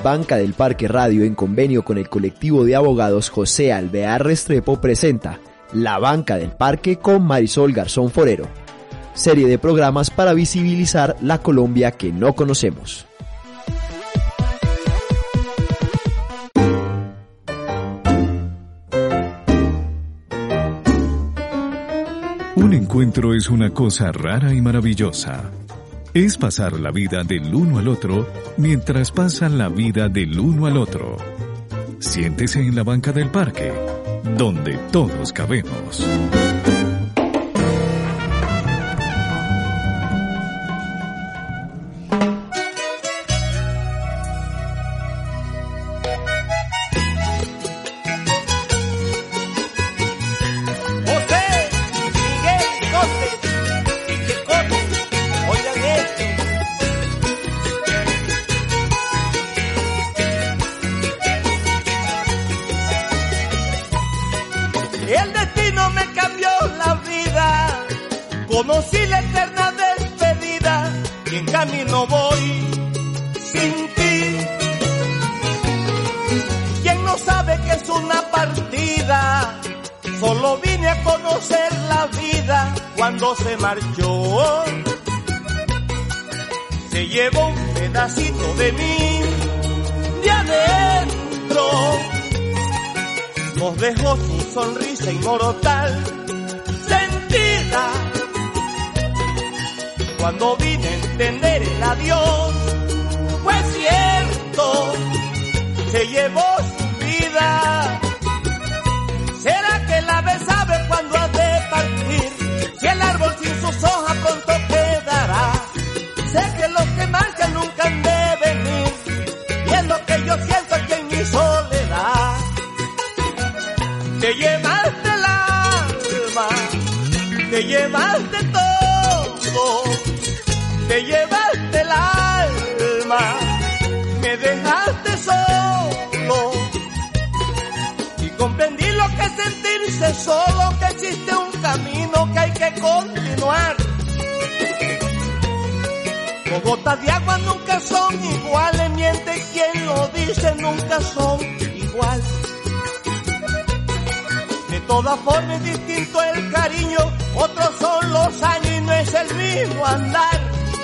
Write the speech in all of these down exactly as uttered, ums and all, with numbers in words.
Banca del Parque Radio, en convenio con el colectivo de abogados José Alvear Restrepo, presenta La Banca del Parque con Marisol Garzón Forero, serie de programas para visibilizar la Colombia que no conocemos. Un encuentro es una cosa rara y maravillosa. Es pasar la vida del uno al otro mientras pasan la vida del uno al otro. Siéntese en la banca del parque, donde todos cabemos. El destino me cambió la vida, conocí la eterna despedida y en camino voy sin ti. ¿Quién no sabe que es una partida? Solo vine a conocer la vida cuando se marchó. Se llevó un pedacito de mí, de adentro. Nos dejó su sonrisa inmortal, sentida. Cuando vine a entender el adiós, fue cierto, se llevó su vida. ¿Será que el ave sabe cuándo ha de partir? Si el árbol sin sus hojas pronto quedará. Sé que los que marchan nunca han de venir, y es lo que yo siento aquí en mi soledad. Te llevaste el alma, te llevaste todo, te llevaste el alma, me dejaste solo. Y comprendí lo que es sentirse solo, que existe un camino que hay que continuar. Dos gotas de agua nunca son iguales, miente quien lo dice, nunca son iguales. De todas formas es distinto el cariño, otros son los años y no es el mismo andar.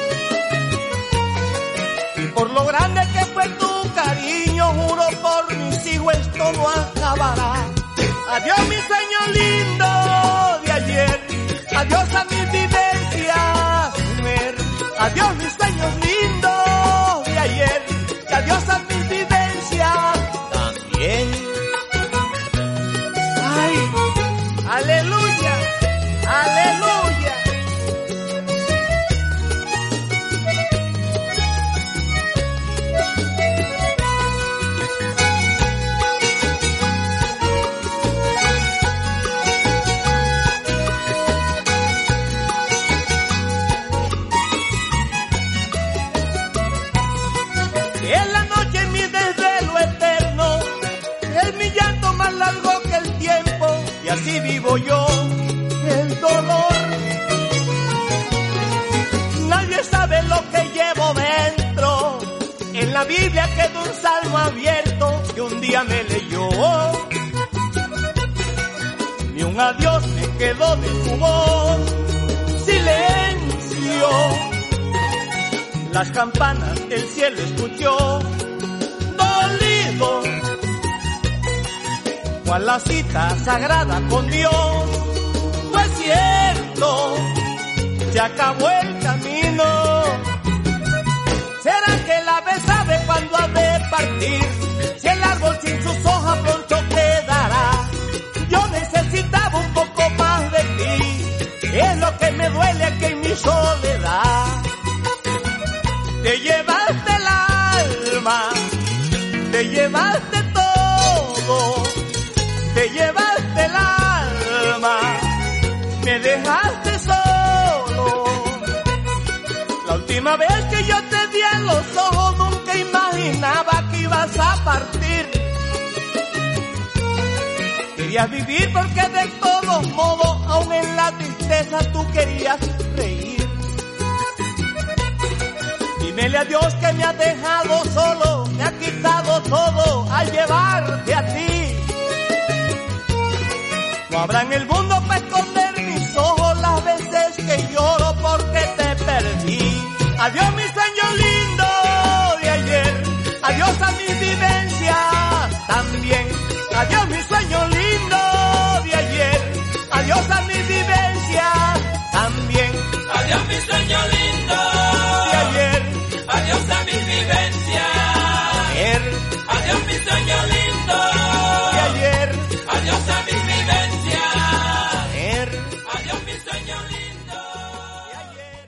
Y por lo grande que fue tu cariño, juro por mis hijos esto no acabará. Adiós mi sueño lindo de ayer, adiós a mis vivencias, mujer. Adiós mis sueños lindos de ayer, y adiós a mis vivencias también. Aleluya, aleluya. En la noche mi desvelo eterno, es mi llanto más largo que el tiempo. Y así vivo yo el dolor. Nadie sabe lo que llevo dentro. En la Biblia quedó un salmo abierto que un día me leyó. Ni un adiós me quedó de tu voz. Silencio. Las campanas del cielo escuchó. Dolido. Cual la cita sagrada con Dios, fue cierto, se acabó el camino. ¿Será que el ave sabe cuándo ha de partir? Si el árbol sin sus hojas pronto quedará. Yo necesitaba un poco más de ti, es lo que me duele aquí en mi soledad. Te llevaste el alma, te llevaste todo. Te llevaste el alma, me dejaste solo. La última vez que yo te vi a los ojos, nunca imaginaba que ibas a partir. Querías vivir porque de todos modos, aun en la tristeza, tú querías reír. Y Dímele a Dios que me ha dejado solo, me ha quitado todo al llevarte a ti. No habrá en el mundo para esconder mis ojos las veces que lloro porque te perdí. Adiós mi sueño lindo de ayer, adiós a mis vivencias también. Adiós mi sueño lindo de ayer, adiós a mis vivencias también. Adiós mi sueño lindo de ayer, adiós a mis vivencias. ayer, Adiós mi sueño lindo de ayer, adiós a mis vivencias. ayer, Adiós mi sueño lindo. de ayer.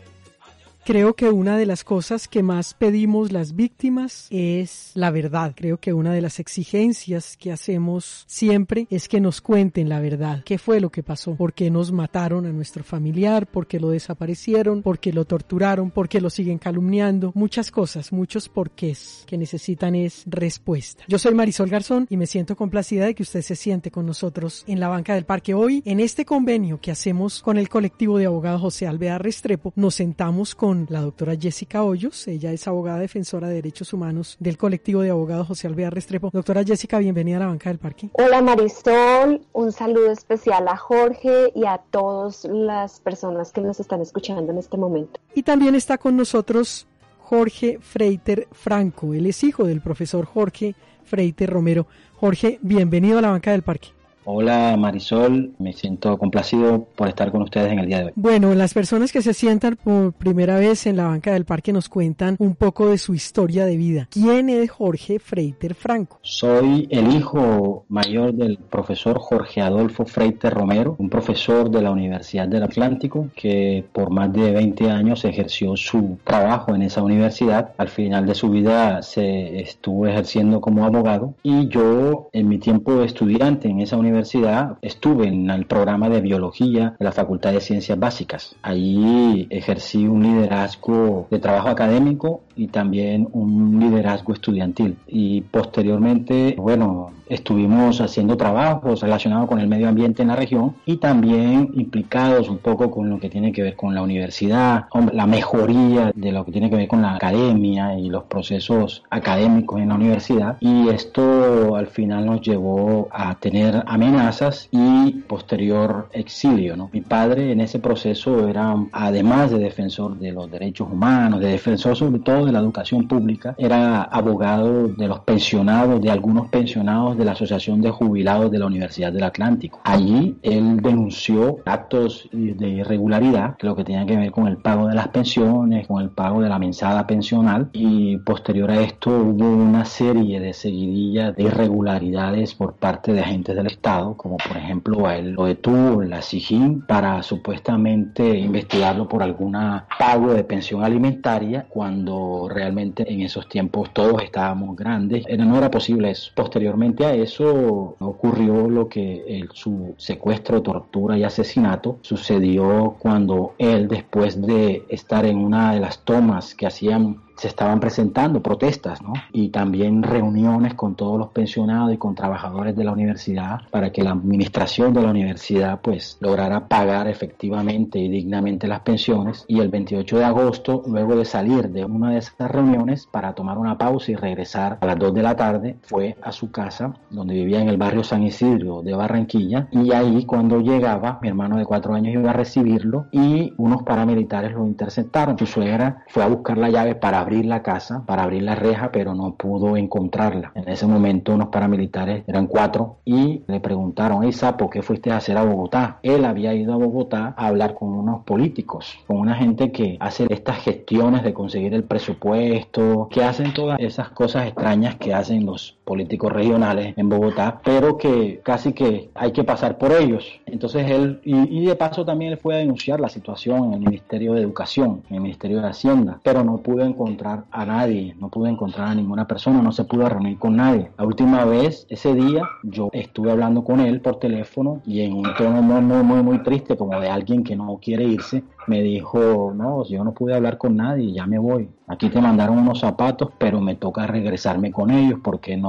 Creo que una de las cosas que más pedimos las víctimas es la verdad. Creo que una de las exigencias que hacemos siempre es que nos cuenten la verdad. ¿Qué fue lo que pasó? ¿Por qué nos mataron a nuestro familiar? ¿Por qué lo desaparecieron? ¿Por qué lo torturaron? ¿Por qué lo siguen calumniando? Muchas cosas, muchos porqués que necesitan es respuesta. Yo soy Marisol Garzón y me siento complacida de que usted se siente con nosotros en la banca del parque hoy. En este convenio que hacemos con el colectivo de abogados José Alvear Restrepo, nos sentamos con la doctora Jessica Hoyos. Ella es abogada defensora de derechos humanos del colectivo de abogados José Alvear Restrepo. Doctora Jessica, bienvenida a la banca del parque. Hola Marisol, un saludo especial a Jorge y a todas las personas que nos están escuchando en este momento. Y también está con nosotros Jorge Freiter Franco. Él es hijo del profesor Jorge Freiter Romero. Jorge, bienvenido a la banca del parque. Hola Marisol, me siento complacido por estar con ustedes en el día de hoy. Bueno, las personas que se sientan por primera vez en la banca del parque nos cuentan un poco de su historia de vida. ¿Quién es Jorge Freiter Franco? Soy el hijo mayor del profesor Jorge Adolfo Freiter Romero, un profesor de la Universidad del Atlántico que por más de veinte años ejerció su trabajo en esa universidad. Al final de su vida se estuvo ejerciendo como abogado y yo en mi tiempo de estudiante en esa universidad Universidad estuve en el programa de biología de la Facultad de Ciencias Básicas. Allí ejercí un liderazgo de trabajo académico y también un liderazgo estudiantil. Y posteriormente, bueno, estuvimos haciendo trabajos relacionados con el medio ambiente en la región y también implicados un poco con lo que tiene que ver con la universidad, la mejoría de lo que tiene que ver con la academia y los procesos académicos en la universidad. Y esto al final nos llevó a tener amenazas y posterior exilio, ¿no? Mi padre en ese proceso era, además de defensor de los derechos humanos, de defensor sobre todo de la educación pública, era abogado de los pensionados, de algunos pensionados de la Asociación de Jubilados de la Universidad del Atlántico. Allí él denunció actos de irregularidad, lo que tenía que ver con el pago de las pensiones, con el pago de la mesada pensional, y posterior a esto hubo una serie de seguidillas de irregularidades por parte de agentes del Estado, como por ejemplo a él lo detuvo en la SIJIN para supuestamente investigarlo por algún pago de pensión alimentaria, cuando realmente en esos tiempos todos estábamos grandes, era, no era posible eso. Posteriormente a eso ocurrió lo que el, su secuestro, tortura y asesinato sucedió cuando él, después de estar en una de las tomas que hacían, se estaban presentando protestas, ¿no? Y también reuniones con todos los pensionados y con trabajadores de la universidad para que la administración de la universidad pues lograra pagar efectivamente y dignamente las pensiones. Y el veintiocho de agosto, luego de salir de una de esas reuniones para tomar una pausa y regresar a las dos de la tarde, fue a su casa donde vivía en el barrio San Isidro de Barranquilla, y ahí cuando llegaba, mi hermano de cuatro años iba a recibirlo y unos paramilitares lo interceptaron. Su suegra fue a buscar la llave para abrir la casa, para abrir la reja, pero no pudo encontrarla. En ese momento unos paramilitares, eran cuatro, y le preguntaron: hey sapo, ¿qué fuiste a hacer a Bogotá? Él había ido a Bogotá a hablar con unos políticos, con una gente que hace estas gestiones de conseguir el presupuesto, que hacen todas esas cosas extrañas que hacen los políticos regionales en Bogotá, pero que casi que hay que pasar por ellos. Entonces él, y, y de paso también él fue a denunciar la situación en el Ministerio de Educación, en el Ministerio de Hacienda, pero no pudo encontrar a nadie, no pudo encontrar a ninguna persona, no se pudo reunir con nadie. La última vez, ese día, yo estuve hablando con él por teléfono y en un tono muy, muy, muy, muy triste, como de alguien que no quiere irse, me dijo: no, yo no pude hablar con nadie, ya me voy. Aquí te mandaron unos zapatos, pero me toca regresarme con ellos porque no nos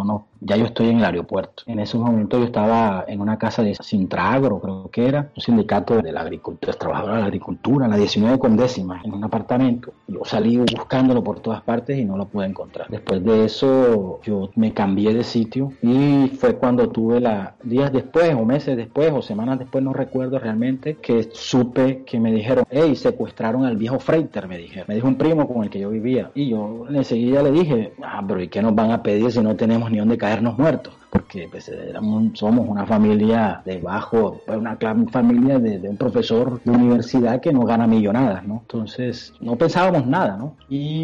ya yo estoy en el aeropuerto. En ese momento yo estaba en una casa de Sintragro, creo que era, un sindicato de la agricultura, trabajadores de la agricultura, en la diecinueve con décima, en un apartamento. Yo salí buscándolo por todas partes y no lo pude encontrar. Después de eso yo me cambié de sitio y fue cuando tuve la, días después o meses después o semanas después, no recuerdo realmente, que supe que me dijeron, hey, secuestraron al viejo Freiter, me dijeron. Me dijo un primo con el que yo vivía y yo enseguida le dije, ah, pero ¿y qué nos van a pedir si no tenemos ni dónde caernos muertos? Porque pues, éramos, somos una familia de bajo, una familia de, de un profesor de universidad que no gana millonadas, ¿no? Entonces no pensábamos nada, ¿no?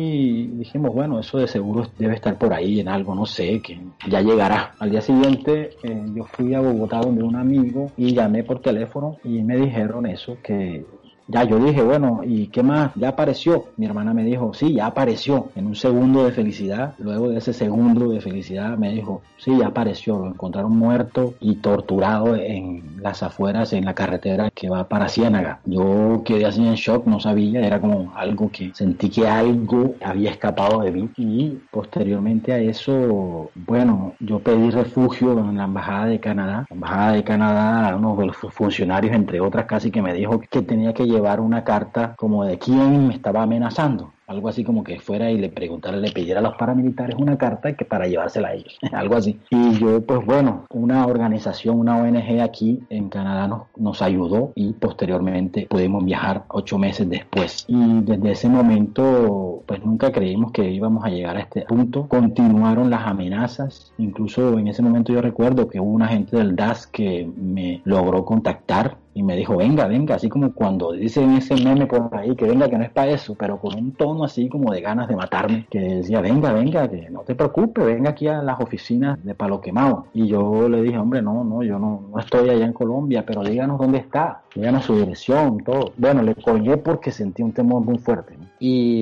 Y dijimos, bueno, eso de seguro debe estar por ahí en algo, no sé, que ya llegará. Al día siguiente eh, yo fui a Bogotá donde un amigo y llamé por teléfono y me dijeron eso, que ya yo dije, bueno, ¿y qué más? ¿Ya apareció? Mi hermana me dijo, sí, ya apareció. En un segundo de felicidad, luego de ese segundo de felicidad me dijo, sí, ya apareció. Lo encontraron muerto y torturado en las afueras, en la carretera que va para Ciénaga. Yo quedé así en shock, no sabía, era como algo que sentí que algo había escapado de mí. Y posteriormente a eso, bueno, yo pedí refugio en la Embajada de Canadá. La Embajada de Canadá, uno de los funcionarios, entre otras, casi que me dijo que tenía que llevar una carta como de quién me estaba amenazando. Algo así como que fuera y le preguntara, le pidiera a los paramilitares una carta que para llevársela a ellos, algo así. Y yo, pues bueno, una organización, una O N G aquí en Canadá nos, nos ayudó y posteriormente pudimos viajar ocho meses después. Y desde ese momento, pues nunca creímos que íbamos a llegar a este punto. Continuaron las amenazas, incluso en ese momento yo recuerdo que hubo un agente del D A S que me logró contactar y me dijo, venga, venga, así como cuando dicen ese meme por ahí, que venga, que no es para eso, pero con un tono así como de ganas de matarme, que decía, venga, venga, que no te preocupes, venga aquí a las oficinas de Palo Quemado. Y yo le dije, hombre, no, no, yo no, no estoy allá en Colombia, pero díganos dónde está, díganos su dirección, todo. Bueno, le colgué porque sentí un temor muy fuerte, ¿no?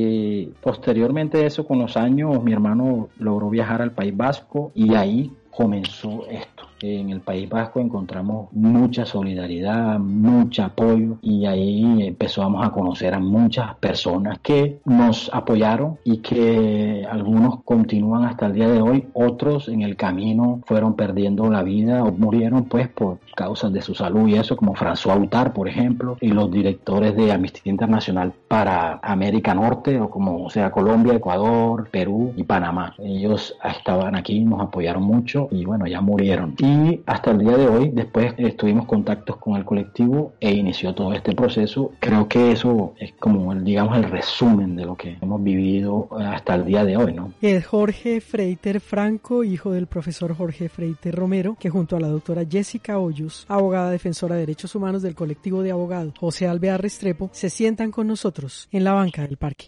Y posteriormente a eso, con los años, mi hermano logró viajar al País Vasco y ahí comenzó esto. En el País Vasco encontramos mucha solidaridad, mucho apoyo y ahí empezamos a conocer a muchas personas que nos apoyaron y que algunos continúan hasta el día de hoy, otros en el camino fueron perdiendo la vida o murieron pues por causas de su salud y eso, como François Hutar, por ejemplo, y los directores de Amnistía Internacional para América Norte, o como o sea Colombia, Ecuador, Perú y Panamá. Ellos estaban aquí, nos apoyaron mucho y bueno, ya murieron. Y hasta el día de hoy, después eh, tuvimos contactos con el colectivo e inició todo este proceso. Creo que eso es como, el, digamos, el resumen de lo que hemos vivido hasta el día de hoy, ¿no? Es Jorge Freiter Franco, hijo del profesor Jorge Freiter Romero, que junto a la doctora Jessica Hoyos, abogada defensora de derechos humanos del colectivo de abogados José Alvear Restrepo, se sientan con nosotros en la banca del parque.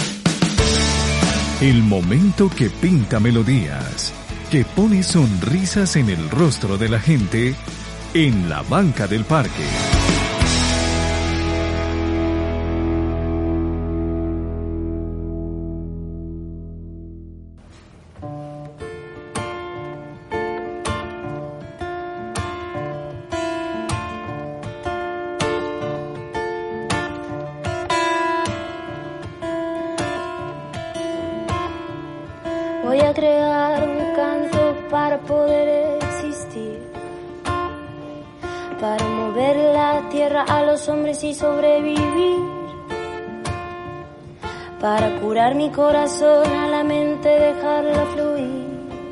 El momento que pinta melodías, que pone sonrisas en el rostro de la gente en la banca del parque. Voy a crear un canto para poder existir, para mover la tierra a los hombres y sobrevivir, para curar mi corazón a la mente, dejarla fluir,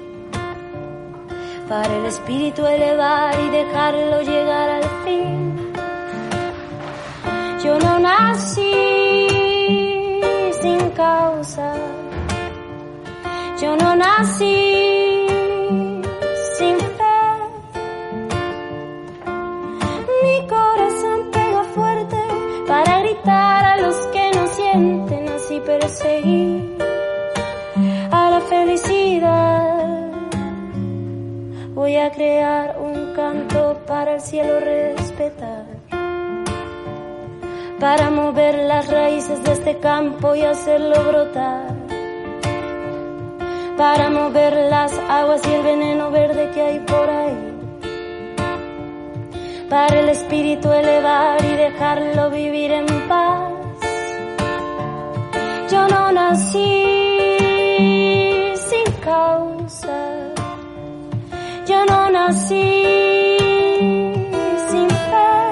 para el espíritu elevar y dejarlo llegar al fin. Yo no nací sin causa, yo no nací sin fe. Mi corazón pega fuerte para gritar a los que no sienten, así perseguir a la felicidad. Voy a crear un canto para el cielo respetar, para mover las raíces de este campo y hacerlo brotar, para mover las aguas y el veneno verde que hay por ahí, para el espíritu elevar y dejarlo vivir en paz. Yo no nací sin causa, nací sin fe.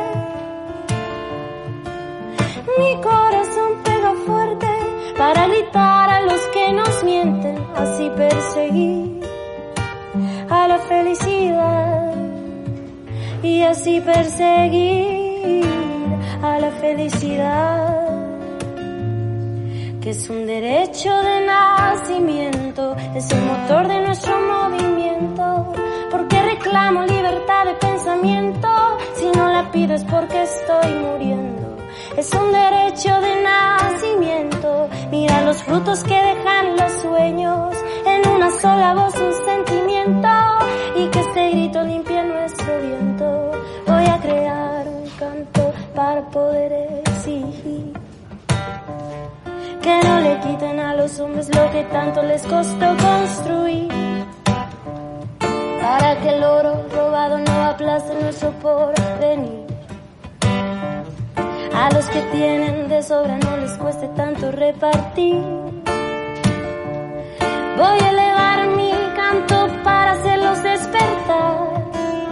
Mi corazón pega fuerte para gritar a los que nos mienten, así perseguir a la felicidad y así perseguir a la felicidad, que es un derecho de nacimiento, es el motor de nuestro movimiento, porque reclamo libertad de pensamiento, si no la pido es porque estoy muriendo, es un derecho de nacimiento, mira los frutos que dejan los sueños, en una sola voz un sentimiento, y que este grito limpie nuestro viento, voy a crear un canto para poder exigir que no le quiten a los hombres lo que tanto les costó construir, para que el oro robado no aplaste nuestro porvenir. A los que tienen de sobra no les cueste tanto repartir. Voy a elevar mi canto para hacerlos despertar,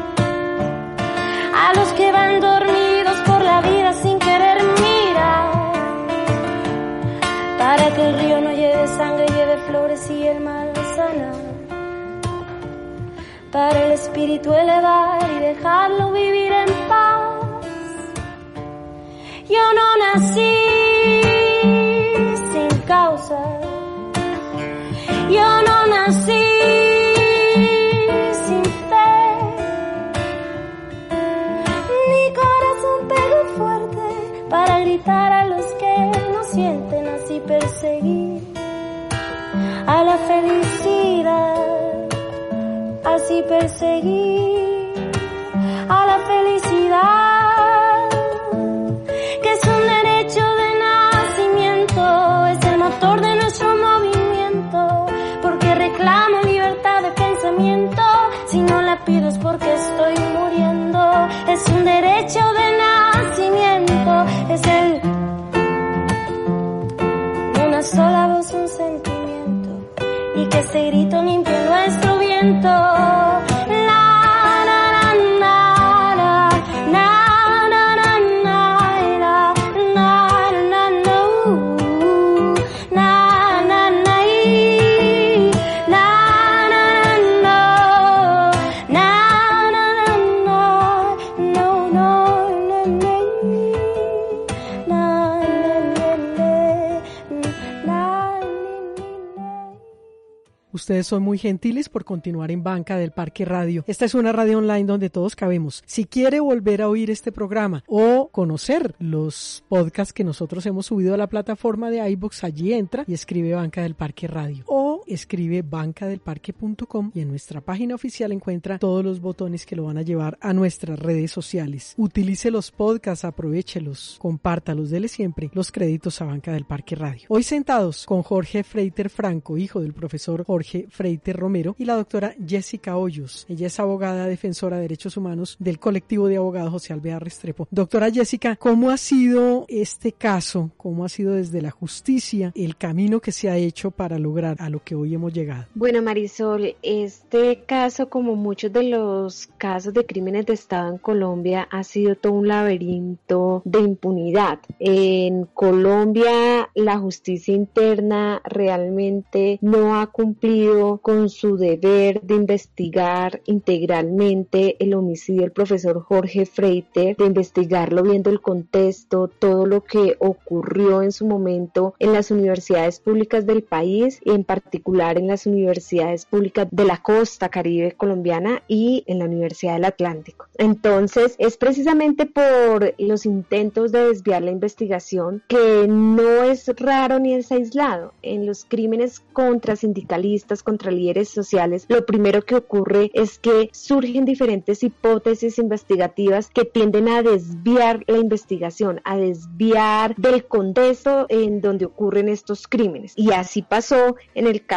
a los que van dormidos por la vida sin querer mirar, para que el río no lleve sangre, lleve flores y el mal sanar, para el espíritu elevar y dejarlo vivir en paz. Yo no nací sin causa, yo no nací sin fe, mi corazón pegó fuerte para gritar a los que no sienten, así perseguir a la felicidad, así perseguir a la felicidad, que es un derecho de nacimiento, es el motor de nuestro movimiento, porque reclamo libertad de pensamiento, si no la pido es porque estoy muriendo, es un derecho de nacimiento, es el una sola voz, un sentimiento, y que ese grito limpie nuestro viento. Ustedes son muy gentiles por continuar en Banca del Parque Radio. Esta es una radio online donde todos cabemos. Si quiere volver a oír este programa o conocer los podcasts que nosotros hemos subido a la plataforma de iVoox, allí entra y escribe Banca del Parque Radio. O escribe banca del parque punto com y en nuestra página oficial encuentra todos los botones que lo van a llevar a nuestras redes sociales. Utilice los podcasts, aprovéchelos, compártalos, dele siempre los créditos a Banca del Parque Radio. Hoy sentados con Jorge Freiter Franco, hijo del profesor Jorge Freiter Romero, y la doctora Jessica Hoyos. Ella es abogada defensora de derechos humanos del colectivo de abogados José Alvear Restrepo. Doctora Jessica, ¿cómo ha sido este caso? ¿Cómo ha sido desde la justicia el camino que se ha hecho para lograr a lo que hoy hemos llegado? Bueno, Marisol, este caso, como muchos de los casos de crímenes de Estado en Colombia, ha sido todo un laberinto de impunidad. En Colombia, la justicia interna realmente no ha cumplido con su deber de investigar integralmente el homicidio del profesor Jorge Freiter, de investigarlo viendo el contexto, todo lo que ocurrió en su momento en las universidades públicas del país, y en particular en las universidades públicas de la costa caribe colombiana y en la Universidad del Atlántico. Entonces, es precisamente por los intentos de desviar la investigación, que no es raro ni es aislado. En los crímenes contra sindicalistas, contra líderes sociales, lo primero que ocurre es que surgen diferentes hipótesis investigativas que tienden a desviar la investigación, a desviar del contexto en donde ocurren estos crímenes. Y así pasó en el caso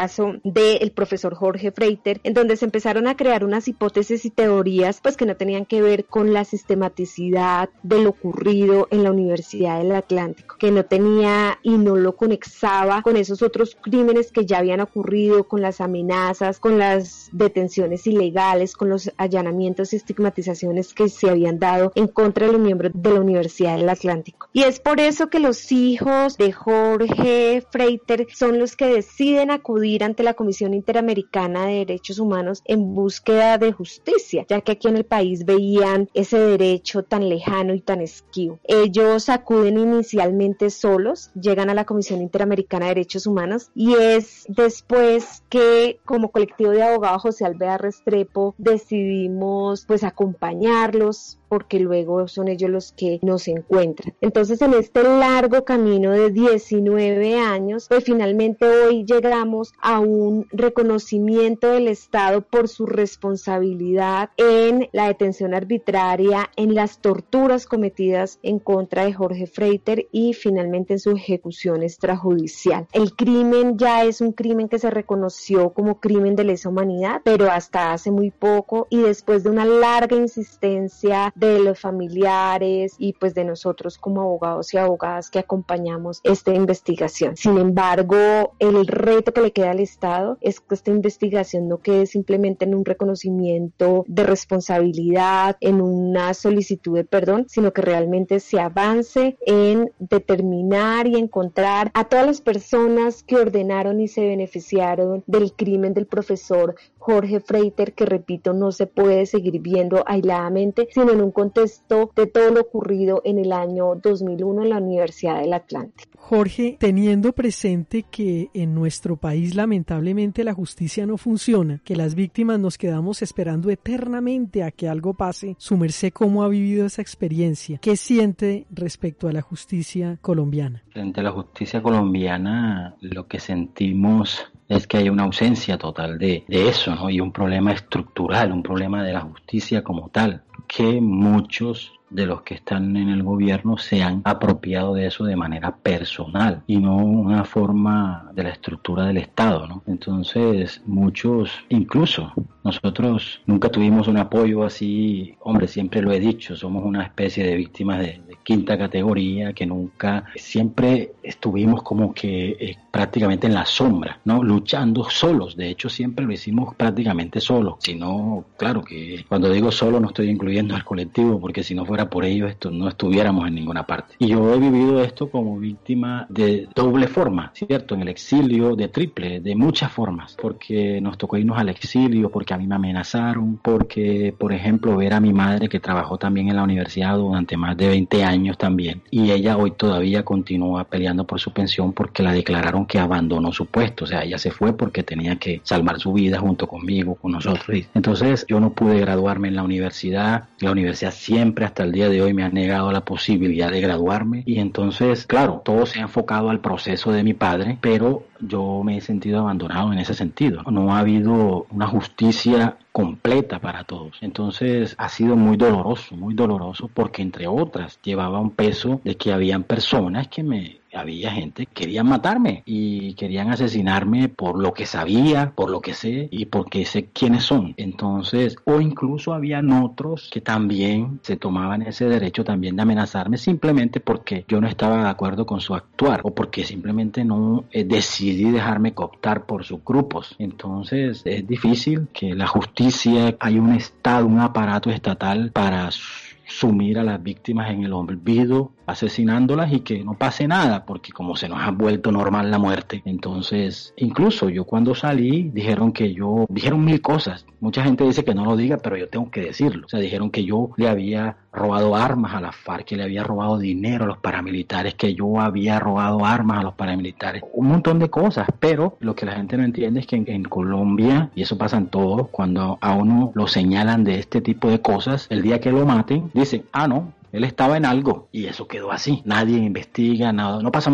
caso del profesor Jorge Freiter, en donde se empezaron a crear unas hipótesis y teorías pues que no tenían que ver con la sistematicidad de lo ocurrido en la Universidad del Atlántico, que no tenía y no lo conexaba con esos otros crímenes que ya habían ocurrido, con las amenazas, con las detenciones ilegales, con los allanamientos y estigmatizaciones que se habían dado en contra de los miembros de la Universidad del Atlántico. Y es por eso que los hijos de Jorge Freiter son los que deciden acudir ante la Comisión Interamericana de Derechos Humanos en búsqueda de justicia, ya que aquí en el país veían ese derecho tan lejano y tan esquivo. Ellos acuden inicialmente solos, llegan a la Comisión Interamericana de Derechos Humanos y es después que como colectivo de abogados José Alvear Restrepo decidimos pues acompañarlos, porque luego son ellos los que nos encuentran. Entonces, en este largo camino de diecinueve años, pues finalmente hoy llegamos a un reconocimiento del Estado por su responsabilidad en la detención arbitraria, en las torturas cometidas en contra de Jorge Freiter y finalmente en su ejecución extrajudicial. El crimen ya es un crimen que se reconoció como crimen de lesa humanidad, pero hasta hace muy poco y después de una larga insistencia de los familiares y pues de nosotros como abogados y abogadas que acompañamos esta investigación. Sin embargo, el reto que le queda al Estado es que esta investigación no quede simplemente en un reconocimiento de responsabilidad, en una solicitud de perdón, sino que realmente se avance en determinar y encontrar a todas las personas que ordenaron y se beneficiaron del crimen del profesor Jorge Freiter, que repito, no se puede seguir viendo aisladamente, sino en un contexto de todo lo ocurrido en el año dos mil uno en la Universidad del Atlántico. Jorge, teniendo presente que en nuestro país lamentablemente la justicia no funciona, que las víctimas nos quedamos esperando eternamente a que algo pase, su merced, ¿cómo ha vivido esa experiencia? ¿Qué siente respecto a la justicia colombiana? Frente a la justicia colombiana, lo que sentimos es que hay una ausencia total de, de eso, ¿no? Y un problema estructural, un problema de la justicia como tal, que muchos de los que están en el gobierno se han apropiado de eso de manera personal y no una forma de la estructura del Estado, ¿no? Entonces, muchos, incluso nosotros nunca tuvimos un apoyo así, hombre, siempre lo he dicho, somos una especie de víctimas de, de quinta categoría que nunca, siempre estuvimos como que eh, prácticamente en la sombra, ¿no? Luchando solos, de hecho siempre lo hicimos prácticamente solos, si no, claro que cuando digo solo no estoy incluyendo al colectivo, porque si no fuera por ello esto no estuviéramos en ninguna parte. Y yo he vivido esto como víctima de doble forma, ¿cierto? En el exilio, de triple, de muchas formas, porque nos tocó irnos al exilio, porque a mí me amenazaron, porque, por ejemplo, ver a mi madre que trabajó también en la universidad durante más de veinte años también, y ella hoy todavía continúa peleando por su pensión porque la declararon que abandonó su puesto, o sea, ella se fue porque tenía que salvar su vida junto conmigo, con nosotros. Entonces, yo no pude graduarme en la universidad, la universidad siempre hasta el día de hoy me ha negado la posibilidad de graduarme, y entonces, claro, todo se ha enfocado al proceso de mi padre, pero yo me he sentido abandonado en ese sentido. No ha habido una justicia completa para todos. Entonces ha sido muy doloroso, muy doloroso, porque entre otras llevaba un peso de que habían personas que me... había gente que querían matarme y querían asesinarme por lo que sabía, por lo que sé y porque sé quiénes son. Entonces, o incluso habían otros que también se tomaban ese derecho también de amenazarme simplemente porque yo no estaba de acuerdo con su actuar o porque simplemente no eh, decidí dejarme cooptar por sus grupos. Entonces, es difícil que la justicia, hay un estado, un aparato estatal para sumir a las víctimas en el olvido, asesinándolas y que no pase nada, porque como se nos ha vuelto normal la muerte. Entonces, incluso yo cuando salí, dijeron que yo, dijeron mil cosas. Mucha gente dice que no lo diga, pero yo tengo que decirlo. O sea, dijeron que yo le había robado armas a la FARC, que le había robado dinero a los paramilitares, que yo había robado armas a los paramilitares, un montón de cosas, pero lo que la gente no entiende es que en, en Colombia, y eso pasa en todos, cuando a uno lo señalan de este tipo de cosas, el día que lo maten, dicen, ah no, él estaba en algo, y eso quedó así, nadie investiga, nada, no pasa más nada.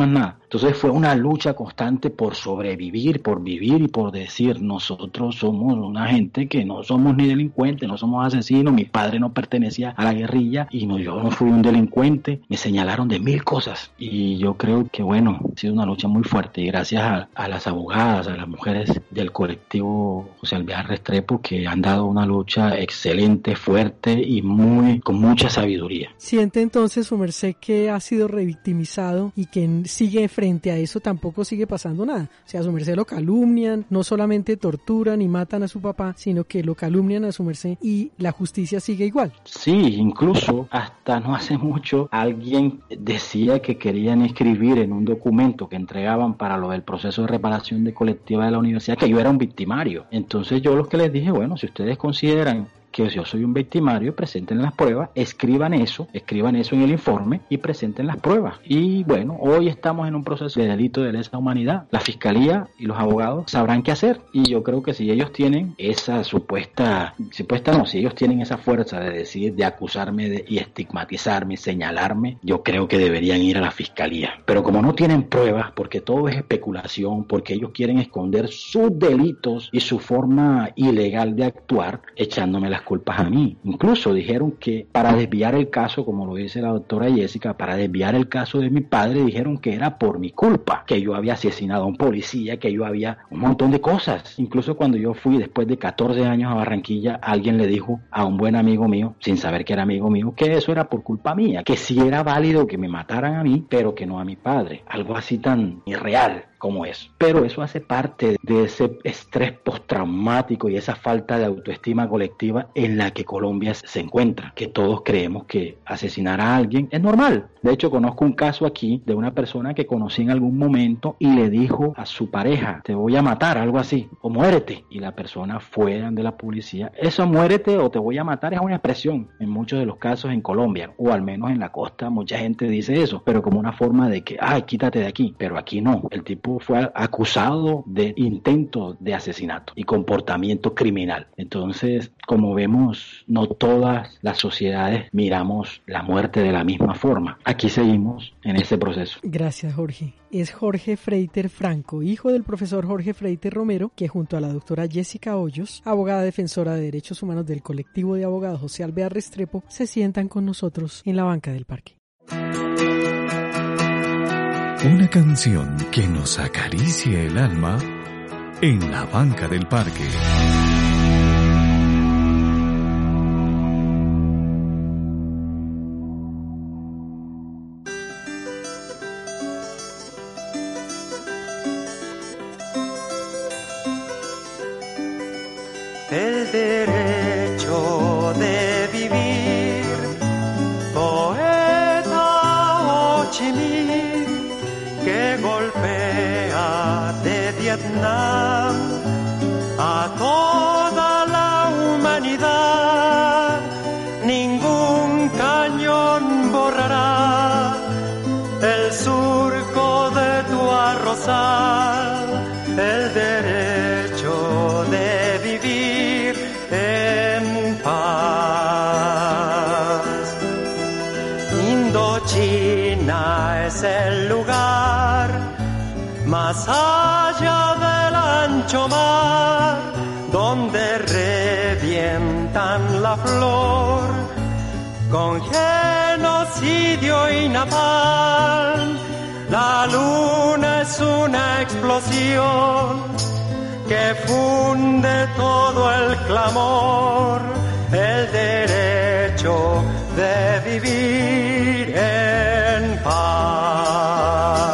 Entonces fue una lucha constante por sobrevivir, por vivir y por decir, nosotros somos una gente que no somos ni delincuentes, no somos asesinos, mi padre no pertenecía a la guerrilla y no, yo no fui un delincuente, me señalaron de mil cosas y yo creo que bueno, ha sido una lucha muy fuerte y gracias a, a las abogadas, a las mujeres del colectivo José Alvear Restrepo que han dado una lucha excelente, fuerte y muy con mucha sabiduría. ¿Siente entonces su merced que ha sido revictimizado y que sigue frente a eso tampoco sigue pasando nada? O sea, a su merced lo calumnian, no solamente torturan y matan a su papá, sino que lo calumnian a su merced y la justicia sigue igual. Sí, incluso hasta no hace mucho alguien decía que querían escribir en un documento que entregaban para lo del proceso de reparación de colectiva de la universidad que yo era un victimario. Entonces yo lo que les dije, bueno, si ustedes consideran que yo soy un victimario, presenten las pruebas, escriban eso, escriban eso en el informe y presenten las pruebas. Y bueno, hoy estamos en un proceso de delito de lesa humanidad. La fiscalía y los abogados sabrán qué hacer. Y yo creo que si ellos tienen esa supuesta, supuesta no, si ellos tienen esa fuerza de decir, de acusarme de, y estigmatizarme, señalarme, yo creo que deberían ir a la fiscalía. Pero como no tienen pruebas, porque todo es especulación, porque ellos quieren esconder sus delitos y su forma ilegal de actuar, echándome las culpas a mí. Incluso dijeron que para desviar el caso, como lo dice la doctora Jessica, para desviar el caso de mi padre, dijeron que era por mi culpa, que yo había asesinado a un policía, que yo había un montón de cosas. Incluso cuando yo fui después de catorce años a Barranquilla, alguien le dijo a un buen amigo mío, sin saber que era amigo mío, que eso era por culpa mía, que sí era válido que me mataran a mí, pero que no a mi padre. Algo así tan irreal como eso. Pero eso hace parte de ese estrés postraumático y esa falta de autoestima colectiva en la que Colombia se encuentra, que todos creemos que asesinar a alguien es normal. De hecho, conozco un caso aquí de una persona que conocí en algún momento y le dijo a su pareja, te voy a matar, algo así, o muérete. Y la persona fue de la policía. Eso, muérete o te voy a matar, es una expresión en muchos de los casos en Colombia, o al menos en la costa, mucha gente dice eso, pero como una forma de que, ay, quítate de aquí. Pero aquí no, el tipo fue acusado de intento de asesinato y comportamiento criminal. Entonces, como vemos, no todas las sociedades miramos la muerte de la misma forma. Aquí seguimos en ese proceso. Gracias, Jorge. Es Jorge Freiter Franco, hijo del profesor Jorge Freiter Romero, que junto a la doctora Jessica Hoyos, abogada defensora de derechos humanos del colectivo de abogados José Alvear Restrepo, se sientan con nosotros en la banca del parque. Una canción que nos acaricie el alma en la banca del parque. El derecho de vivir, poeta Ho Chi Minh, que golpea de Vietnam a toda la humanidad. Ningún cañón borrará el surco de tu arrozal, el derecho de vivir en paz. Indochina es el lugar más allá del ancho mar, donde revientan la flor con genocidio y napalm. La luna es una explosión que funde todo el clamor, el derecho de vivir en paz.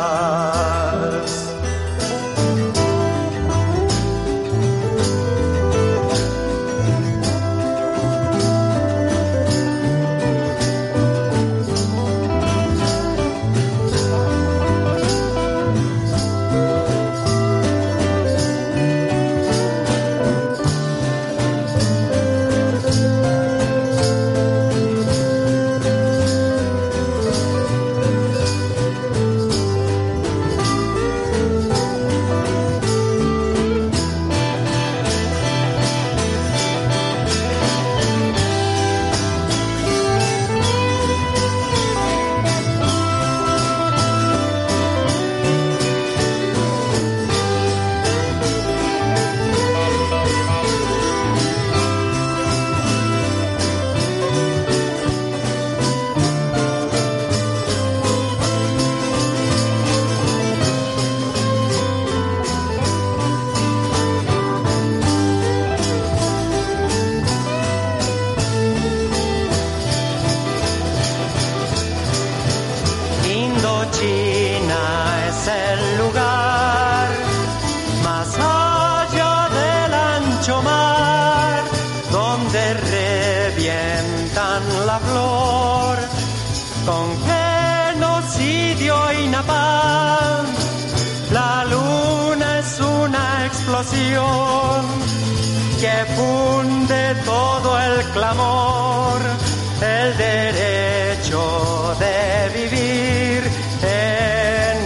divina paz. La luna es una explosión que funde todo el clamor, el derecho de vivir en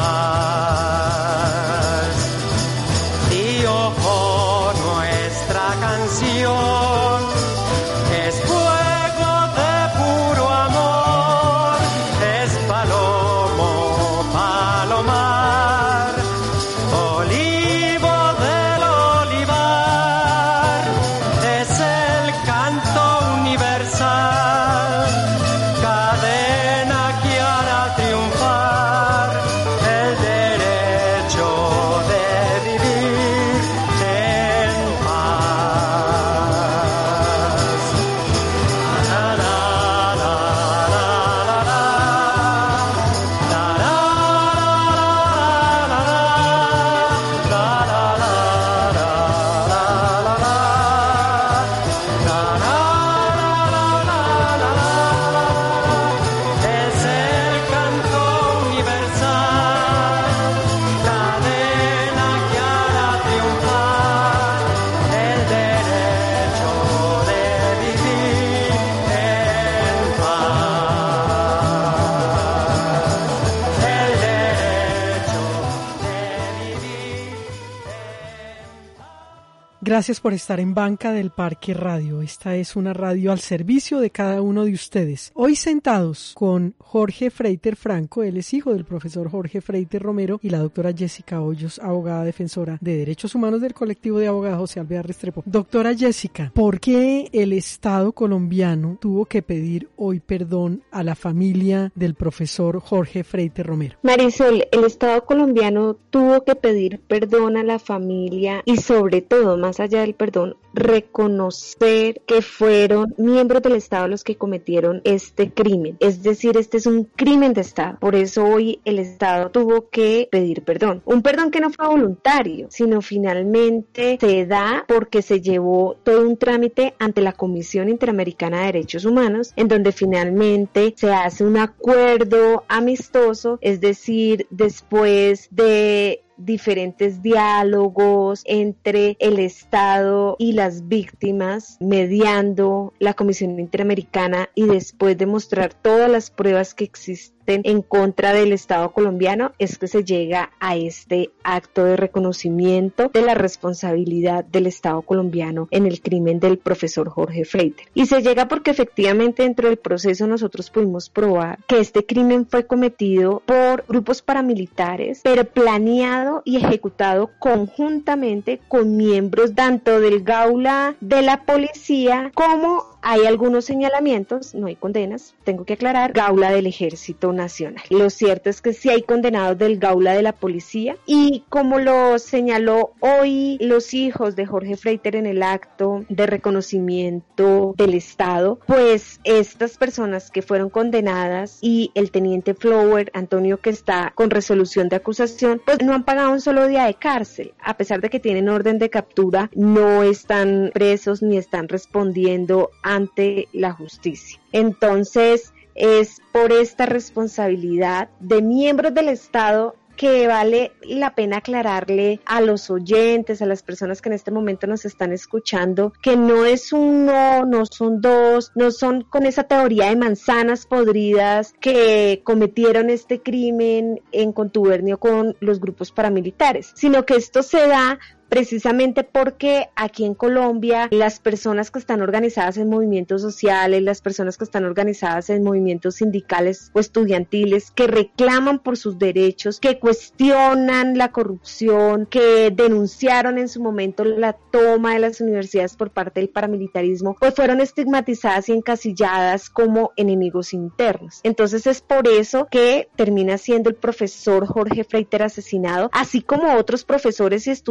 paz. Y ojo, nuestra canción es fuego de puro amor, es palomo, palomar, olivo del olivar, es el canto universal, cadena que hará triunfar el derecho de vivir en paz. La, la, la, la, la, la, la, la, es el canto universal, cadena que hará triunfar el derecho de vivir en paz. El derecho de vivir. Gracias por estar en Banca del Parque Radio. Esta es una radio al servicio de cada uno de ustedes. Hoy sentados con Jorge Freiter Franco, él es hijo del profesor Jorge Freiter Romero, y la doctora Jessica Hoyos, abogada defensora de derechos humanos del colectivo de abogados José Alvear Restrepo. Doctora Jessica, ¿por qué el Estado colombiano tuvo que pedir hoy perdón a la familia del profesor Jorge Freiter Romero? Marisol, el Estado colombiano tuvo que pedir perdón a la familia y sobre todo, más allá del perdón, reconocer que fueron miembros del Estado los que cometieron este crimen. Es decir, este es un crimen de Estado. Por eso hoy el Estado tuvo que pedir perdón. Un perdón que no fue voluntario, sino finalmente se da porque se llevó todo un trámite ante la Comisión Interamericana de Derechos Humanos, en donde finalmente se hace un acuerdo amistoso, es decir, después de diferentes diálogos entre el Estado y las víctimas, mediando la Comisión Interamericana, y después de mostrar todas las pruebas que existen en contra del Estado colombiano, es que se llega a este acto de reconocimiento de la responsabilidad del Estado colombiano en el crimen del profesor Jorge Freiter. Y se llega porque efectivamente dentro del proceso nosotros pudimos probar que este crimen fue cometido por grupos paramilitares, pero planeado y ejecutado conjuntamente con miembros tanto del Gaula de la policía como, hay algunos señalamientos, no hay condenas, tengo que aclarar, Gaula del Ejército Nacional. Lo cierto es que sí hay condenados del Gaula de la policía, y como lo señaló hoy los hijos de Jorge Freiter en el acto de reconocimiento del Estado, pues estas personas que fueron condenadas y el teniente Flower Antonio, que está con resolución de acusación, pues no han pagado un solo día de cárcel. A pesar de que tienen orden de captura, no están presos ni están respondiendo ante la justicia. Entonces, es por esta responsabilidad de miembros del Estado que vale la pena aclararle a los oyentes, a las personas que en este momento nos están escuchando, que no es uno, no son dos, no son con esa teoría de manzanas podridas que cometieron este crimen en contubernio con los grupos paramilitares, sino que esto se da precisamente porque aquí en Colombia las personas que están organizadas en movimientos sociales, las personas que están organizadas en movimientos sindicales o estudiantiles, que reclaman por sus derechos, que cuestionan la corrupción, que denunciaron en su momento la toma de las universidades por parte del paramilitarismo, pues fueron estigmatizadas y encasilladas como enemigos internos. Entonces es por eso que termina siendo el profesor Jorge Freiter asesinado, así como otros profesores y estudiantes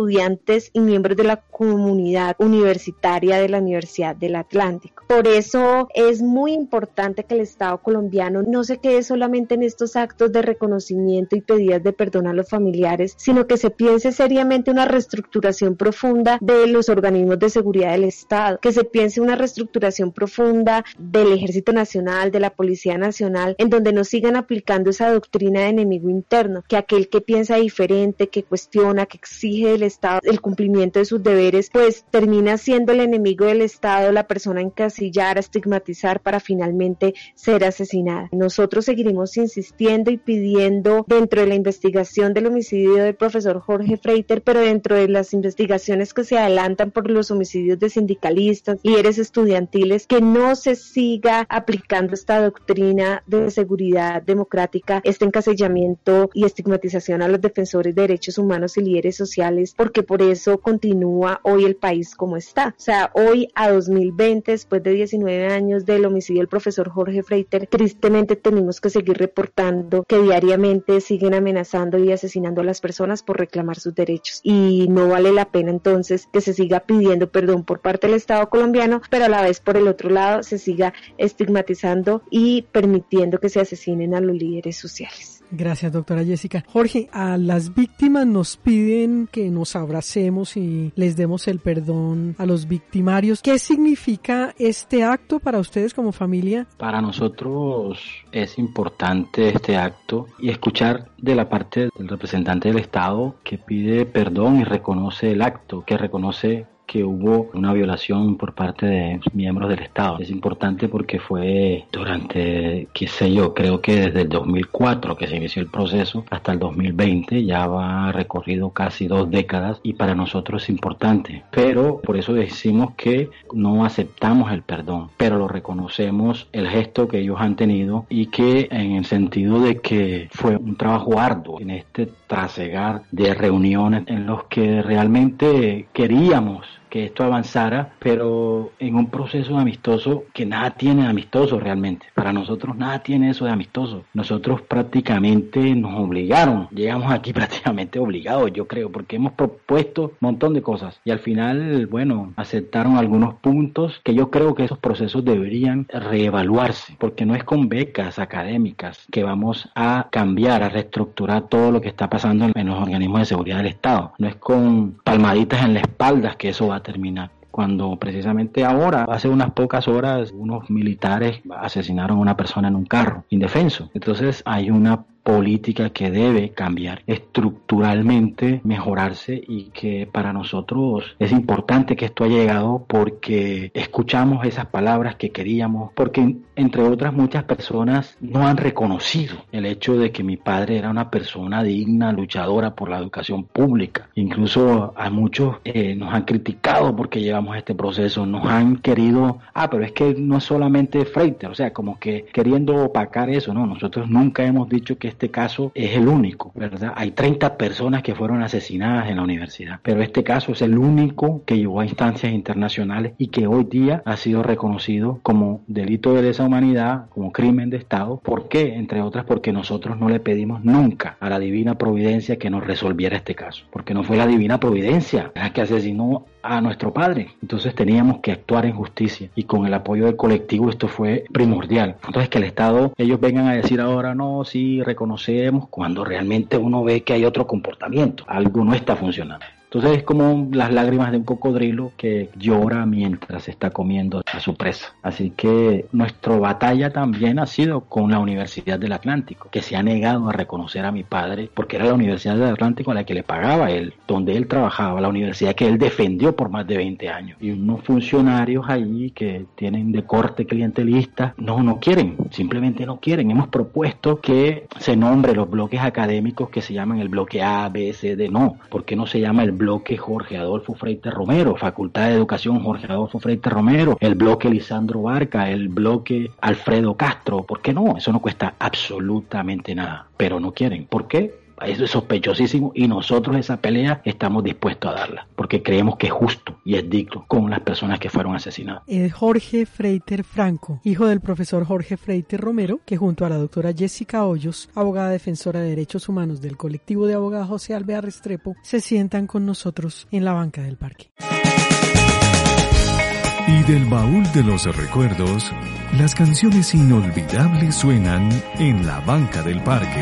estudiantes y miembros de la comunidad universitaria de la Universidad del Atlántico. Por eso es muy importante que el Estado colombiano no se quede solamente en estos actos de reconocimiento y pedidas de perdón a los familiares, sino que se piense seriamente una reestructuración profunda de los organismos de seguridad del Estado, que se piense una reestructuración profunda del Ejército Nacional, de la Policía Nacional, en donde no sigan aplicando esa doctrina de enemigo interno, que aquel que piensa diferente, que cuestiona, que exige del Estado el cumplimiento de sus deberes, pues termina siendo el enemigo del Estado, la persona a encasillar, a estigmatizar para finalmente ser asesinada. Nosotros seguiremos insistiendo y pidiendo dentro de la investigación del homicidio del profesor Jorge Freiter, pero dentro de las investigaciones que se adelantan por los homicidios de sindicalistas, líderes estudiantiles, que no se siga aplicando esta doctrina de seguridad democrática, este encasillamiento y estigmatización a los defensores de derechos humanos y líderes sociales, porque por eso continúa hoy el país como está. O sea, hoy a dos mil veinte, después de diecinueve años del homicidio del profesor Jorge Freiter, tristemente tenemos que seguir reportando que diariamente siguen amenazando y asesinando a las personas por reclamar sus derechos, y no vale la pena entonces que se siga pidiendo perdón por parte del Estado colombiano, pero a la vez por el otro lado se siga estigmatizando y permitiendo que se asesinen a los líderes sociales. Gracias, doctora Jessica. Jorge, a las víctimas nos piden que nos abracemos y les demos el perdón a los victimarios. ¿Qué significa este acto para ustedes como familia? Para nosotros es importante este acto y escuchar de la parte del representante del Estado que pide perdón y reconoce el acto, que reconoce que hubo una violación por parte de miembros del Estado. Es importante porque fue durante, qué sé yo, creo que desde el dos mil cuatro que se inició el proceso hasta el dos mil veinte, ya va recorrido casi dos décadas, y para nosotros es importante. Pero por eso decimos que no aceptamos el perdón, pero lo reconocemos el gesto que ellos han tenido, y que en el sentido de que fue un trabajo arduo en este trasegar de reuniones en los que realmente queríamos que esto avanzara, pero en un proceso amistoso que nada tiene de amistoso realmente. Para nosotros nada tiene eso de amistoso. Nosotros prácticamente nos obligaron, llegamos aquí prácticamente obligados, yo creo, porque hemos propuesto un montón de cosas y al final, bueno, aceptaron algunos puntos que yo creo que esos procesos deberían reevaluarse, porque no es con becas académicas que vamos a cambiar, a reestructurar todo lo que está pasando en los organismos de seguridad del Estado. No es con palmaditas en la espalda que eso va a terminar. Cuando precisamente ahora, hace unas pocas horas, unos militares asesinaron a una persona en un carro, indefenso. Entonces hay una política que debe cambiar, estructuralmente mejorarse, y que para nosotros es importante que esto haya llegado porque escuchamos esas palabras que queríamos, porque entre otras muchas personas no han reconocido el hecho de que mi padre era una persona digna, luchadora por la educación pública. Incluso a muchos eh, nos han criticado porque llevamos este proceso, nos han querido, ah, pero es que no es solamente Freiter, o sea, como que queriendo opacar eso. No, nosotros nunca hemos dicho que este caso es el único, ¿verdad? Hay treinta personas que fueron asesinadas en la universidad, pero este caso es el único que llegó a instancias internacionales y que hoy día ha sido reconocido como delito de lesa humanidad, como crimen de Estado. ¿Por qué? Entre otras porque nosotros no le pedimos nunca a la divina providencia que nos resolviera este caso, porque no fue la divina providencia la que asesinó a nuestro padre. Entonces teníamos que actuar en justicia, y con el apoyo del colectivo esto fue primordial. Entonces que el Estado, ellos vengan a decir ahora no, sí, reconocemos, cuando realmente uno ve que hay otro comportamiento, algo no está funcionando. Entonces es como las lágrimas de un cocodrilo que llora mientras está comiendo a su presa. Así que nuestra batalla también ha sido con la Universidad del Atlántico, que se ha negado a reconocer a mi padre, porque era la Universidad del Atlántico a la que le pagaba él, donde él trabajaba, la universidad que él defendió por más de veinte años. Y unos funcionarios ahí que tienen de corte clientelista, no, no quieren, simplemente no quieren. Hemos propuesto que se nombre los bloques académicos que se llaman el bloque A, B, C, D. No, ¿por qué no se llama el bloque Jorge Adolfo Freiter Romero, Facultad de Educación Jorge Adolfo Freiter Romero, el bloque Lisandro Barca, el bloque Alfredo Castro? ¿Por qué no? Eso no cuesta absolutamente nada, pero no quieren. ¿Por qué? Eso es sospechosísimo, y nosotros esa pelea estamos dispuestos a darla, porque porque creemos que es justo y es digno con las personas que fueron asesinadas. Es Jorge Freiter Franco, hijo del profesor Jorge Freiter Romero, que junto a la doctora Jessica Hoyos, abogada defensora de derechos humanos del colectivo de abogados José Alvear Restrepo, se sientan con nosotros en la banca del parque. Y del baúl de los recuerdos, las canciones inolvidables suenan en la banca del parque.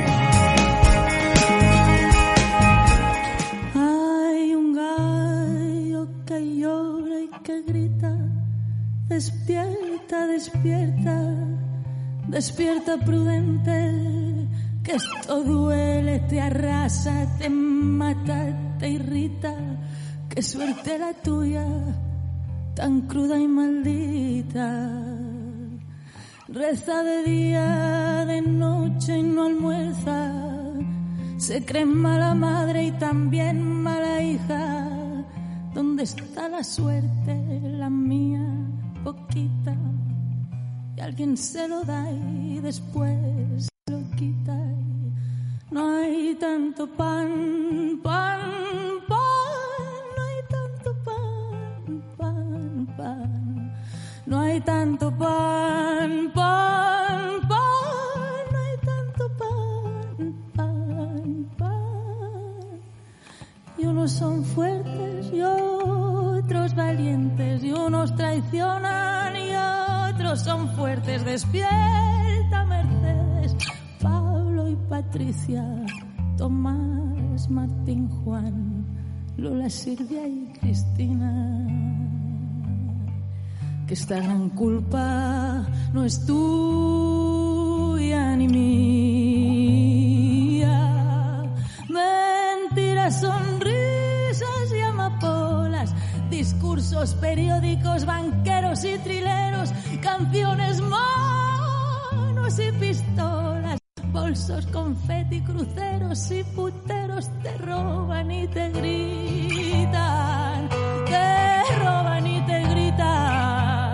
Hay un gallo que llora y que grita, despierta, despierta, despierta prudente, que esto duele, te arrasa, te mata, te irrita, qué suerte la tuya, tan cruda y maldita. Reza de día, de noche y no almuerza, se cree mala madre y también mala hija. ¿Dónde está la suerte, la mía, poquita? Y alguien se lo da y después se lo quita. No hay tanto pan, pan, pan, no hay tanto pan, pan, pan. No hay tanto pan, pan, pan, no hay tanto pan, pan, pan. Y unos son fuertes y otros valientes, y unos traicionan y otros son fuertes. Despierta, Mercedes, Pablo y Patricia, Tomás, Martín, Juan, Lola, Silvia y Cristina. Que esta gran culpa no es tuya ni mía. Mentiras, sonrisas y amapolas, discursos, periódicos, banqueros y trileros, canciones, monos y pistolas, bolsos, confeti, cruceros y puteros te roban y te gritan, te roban y te gritan.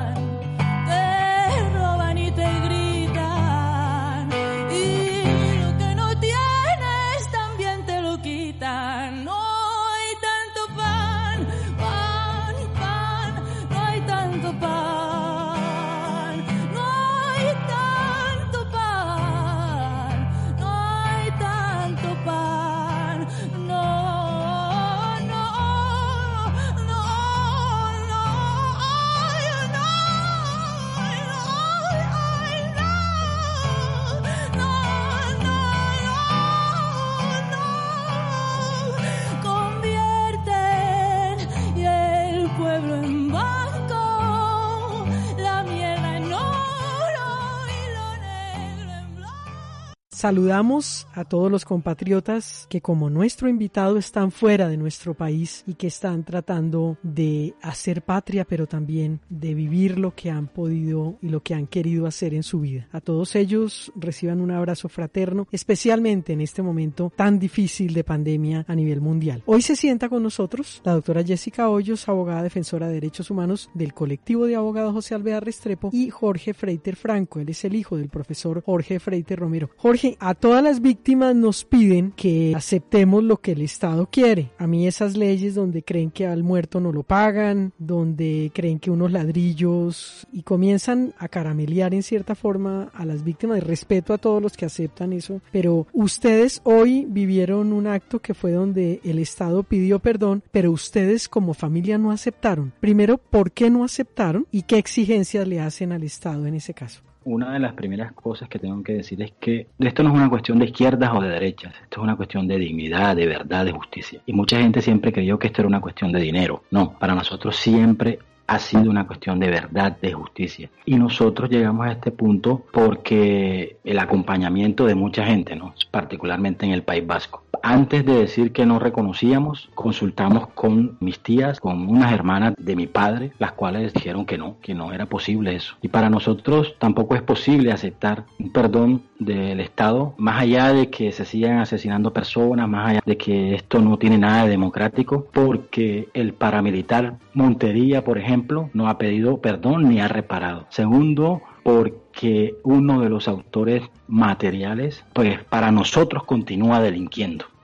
Saludamos a todos los compatriotas que, como nuestro invitado, están fuera de nuestro país y que están tratando de hacer patria, pero también de vivir lo que han podido y lo que han querido hacer en su vida. A todos ellos reciban un abrazo fraterno, especialmente en este momento tan difícil de pandemia a nivel mundial. Hoy se sienta con nosotros la doctora Jessica Hoyos, abogada defensora de derechos humanos del colectivo de abogados José Alvear Restrepo, y Jorge Freiter Franco. Él es el hijo del profesor Jorge Freiter Romero. Jorge, a todas las víctimas nos piden que aceptemos lo que el Estado quiere. A mí esas leyes donde creen que al muerto no lo pagan, donde creen que unos ladrillos, y comienzan a caramelear en cierta forma a las víctimas, de respeto a todos los que aceptan eso. Pero ustedes hoy vivieron un acto que fue donde el Estado pidió perdón, pero ustedes como familia no aceptaron. Primero, ¿por qué no aceptaron y qué exigencias le hacen al Estado en ese caso? Una de las primeras cosas que tengo que decir es que esto no es una cuestión de izquierdas o de derechas, esto es una cuestión de dignidad, de verdad, de justicia. Y mucha gente siempre creyó que esto era una cuestión de dinero. No, para nosotros siempre ha sido una cuestión de verdad, de justicia. Y nosotros llegamos a este punto porque el acompañamiento de mucha gente, ¿no?, particularmente en el País Vasco. Antes de decir que no reconocíamos, consultamos con mis tías, con unas hermanas de mi padre, las cuales dijeron que no, que no era posible eso. Y para nosotros tampoco es posible aceptar un perdón del Estado, más allá de que se sigan asesinando personas, más allá de que esto no tiene nada de democrático, porque el paramilitar Montería, por ejemplo, no ha pedido perdón ni ha reparado. Segundo, porque uno de los autores materiales, pues para nosotros continúa delinquiendo.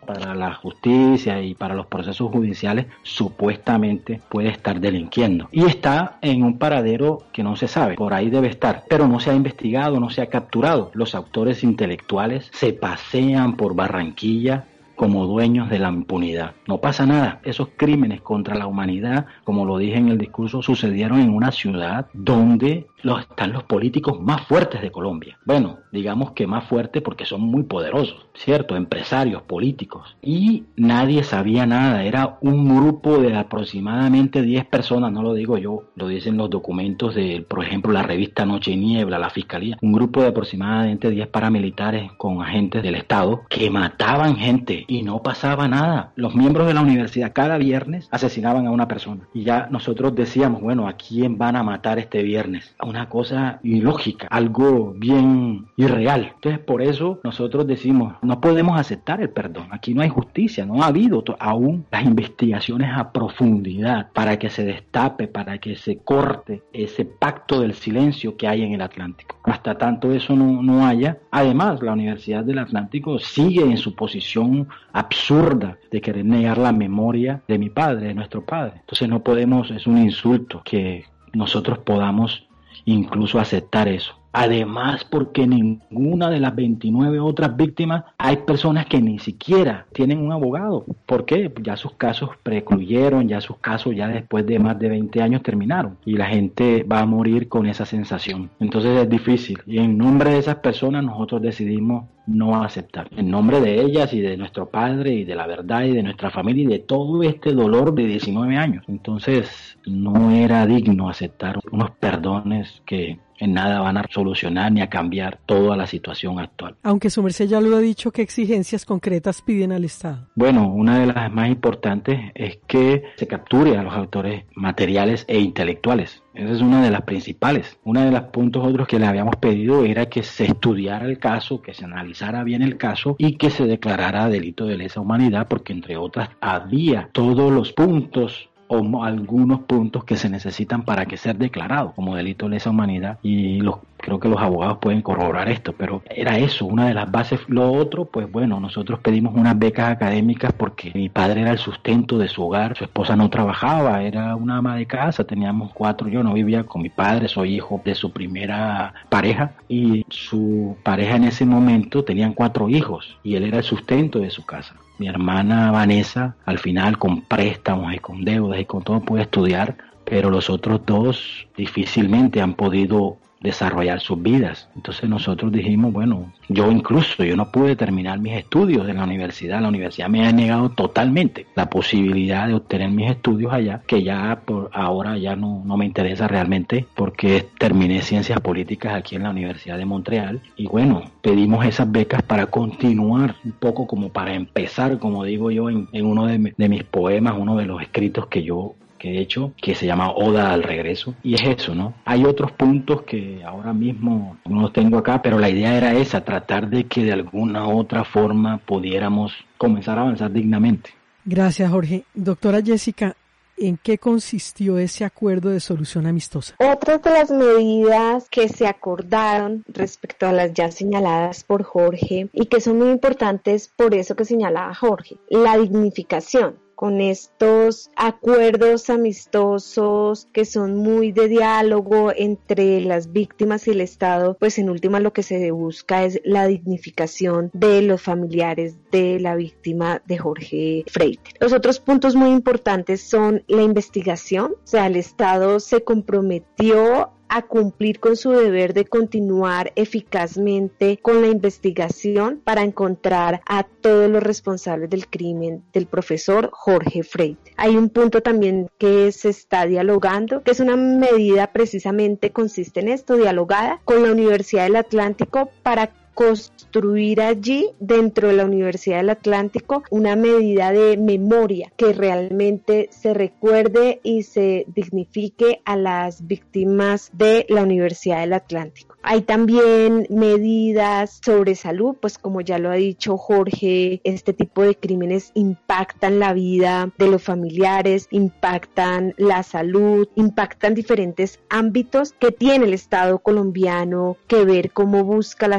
para la justicia y para los procesos judiciales, supuestamente puede estar delinquiendo. Y está en un paradero que no se sabe, por ahí debe estar, pero no se ha investigado, no se ha capturado. Los autores intelectuales se pasean por Barranquilla como dueños de la impunidad. No pasa nada. Esos crímenes contra la humanidad, como lo dije en el discurso, sucedieron en una ciudad donde los, están los políticos más fuertes de Colombia. Bueno, digamos que más fuertes porque son muy poderosos, ¿cierto? Empresarios, políticos. Y nadie sabía nada. Era un grupo de aproximadamente diez personas, no lo digo yo, lo dicen los documentos de, por ejemplo, la revista Noche y Niebla, la Fiscalía. Un grupo de aproximadamente diez paramilitares con agentes del Estado que mataban gente y no pasaba nada. Los miembros de la universidad cada viernes asesinaban a una persona. Y ya nosotros decíamos, bueno, ¿a quién van a matar este viernes? Una cosa ilógica, algo bien irreal. Entonces, por eso nosotros decimos, no podemos aceptar el perdón. Aquí no hay justicia, no ha habido to- aún las investigaciones a profundidad para que se destape, para que se corte ese pacto del silencio que hay en el Atlántico. Hasta tanto eso no, no haya. Además, la Universidad del Atlántico sigue en su posición absurda de querer negar la memoria de mi padre, de nuestro padre. Entonces no podemos, es un insulto que nosotros podamos incluso aceptar eso. Además, porque ninguna de las veintinueve otras víctimas hay personas que ni siquiera tienen un abogado. ¿Por qué? Ya sus casos precluyeron, ya sus casos ya después de más de veinte años terminaron y la gente va a morir con esa sensación. Entonces es difícil y en nombre de esas personas nosotros decidimos no aceptar. En nombre de ellas y de nuestro padre y de la verdad y de nuestra familia y de todo este dolor de diecinueve años. Entonces no era digno aceptar unos perdones que en nada van a solucionar ni a cambiar toda la situación actual. Aunque su merced ya lo ha dicho, ¿qué exigencias concretas piden al Estado? Bueno, una de las más importantes es que se capture a los autores materiales e intelectuales. Esa es una de las principales. Uno de los puntos otros que le habíamos pedido era que se estudiara el caso, que se analizara bien el caso y que se declarara delito de lesa humanidad, porque entre otras había todos los puntos o algunos puntos que se necesitan para que sea declarado como delito de lesa humanidad y los, creo que los abogados pueden corroborar esto, pero era eso, una de las bases. Lo otro, pues bueno, nosotros pedimos unas becas académicas porque mi padre era el sustento de su hogar, su esposa no trabajaba, era una ama de casa, teníamos cuatro, yo no vivía con mi padre, soy hijo de su primera pareja y su pareja en ese momento tenían cuatro hijos y él era el sustento de su casa. Mi hermana Vanessa, al final con préstamos y con deudas y con todo puede estudiar, pero los otros dos difícilmente han podido desarrollar sus vidas. Entonces nosotros dijimos, bueno, yo incluso, yo no pude terminar mis estudios en la universidad, la universidad me ha negado totalmente la posibilidad de obtener mis estudios allá, que ya por ahora ya no, no me interesa realmente porque terminé ciencias políticas aquí en la Universidad de Montreal y bueno, pedimos esas becas para continuar un poco como para empezar, como digo yo en, en uno de, de mis poemas, uno de los escritos que yo que he hecho, que se llama Oda al Regreso, y es eso, ¿no? Hay otros puntos que ahora mismo no los tengo acá, pero la idea era esa, tratar de que de alguna otra forma pudiéramos comenzar a avanzar dignamente. Gracias, Jorge. Doctora Jessica, ¿en qué consistió ese acuerdo de solución amistosa? Otras de las medidas que se acordaron respecto a las ya señaladas por Jorge y que son muy importantes por eso que señalaba Jorge, la dignificación. Con estos acuerdos amistosos que son muy de diálogo entre las víctimas y el Estado, pues en última lo que se busca es la dignificación de los familiares de la víctima de Jorge Freiter. Los otros puntos muy importantes son la investigación, o sea, el Estado se comprometió a cumplir con su deber de continuar eficazmente con la investigación para encontrar a todos los responsables del crimen del profesor Jorge Freiter. Hay un punto también que se está dialogando, que es una medida precisamente consiste en esto, dialogada con la Universidad del Atlántico para construir allí dentro de la Universidad del Atlántico una medida de memoria que realmente se recuerde y se dignifique a las víctimas de la Universidad del Atlántico. Hay también medidas sobre salud, pues como ya lo ha dicho Jorge, este tipo de crímenes impactan la vida de los familiares, impactan la salud, impactan diferentes ámbitos que tiene el Estado colombiano que ver cómo busca las formas